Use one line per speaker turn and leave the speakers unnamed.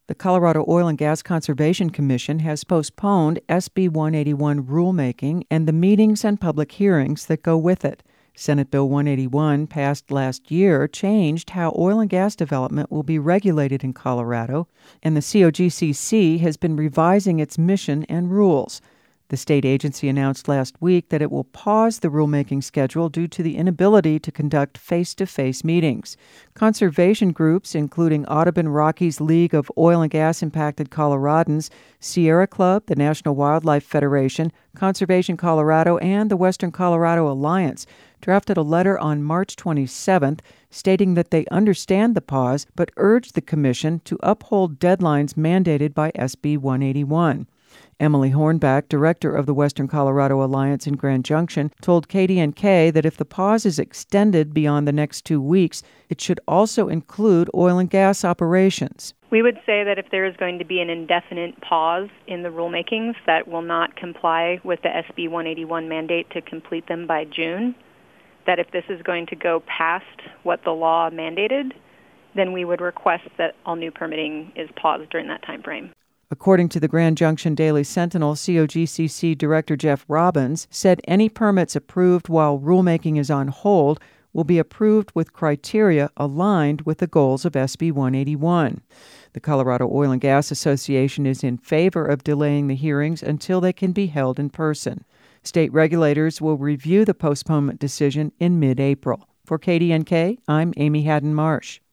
The Colorado Oil and Gas Conservation Commission has postponed SB 181 rulemaking and the meetings and public hearings that go with it. Senate Bill 181, passed last year, changed how oil and gas development will be regulated in Colorado, and the COGCC has been revising its mission and rules. The state agency announced last week that it will pause the rulemaking schedule due to the inability to conduct face-to-face meetings. Conservation groups, including Audubon Rockies League of Oil and Gas Impacted Coloradans, Sierra Club, the National Wildlife Federation, Conservation Colorado, and the Western Colorado Alliance, drafted a letter on March 27th stating that they understand the pause but urged the commission to uphold deadlines mandated by SB 181. Emily Hornback, director of the Western Colorado Alliance in Grand Junction, told KDNK that if the pause is extended beyond the next 2 weeks, it should also include oil and gas operations.
We would say that if there is going to be an indefinite pause in the rulemakings that will not comply with the SB 181 mandate to complete them by June, that if this is going to go past what the law mandated, then we would request that all new permitting is paused during that time frame.
According to the Grand Junction Daily Sentinel, COGCC Director Jeff Robbins said any permits approved while rulemaking is on hold will be approved with criteria aligned with the goals of SB 181. The Colorado Oil and Gas Association is in favor of delaying the hearings until they can be held in person. State regulators will review the postponement decision in mid-April. For KDNK, I'm Amy Haddon Marsh.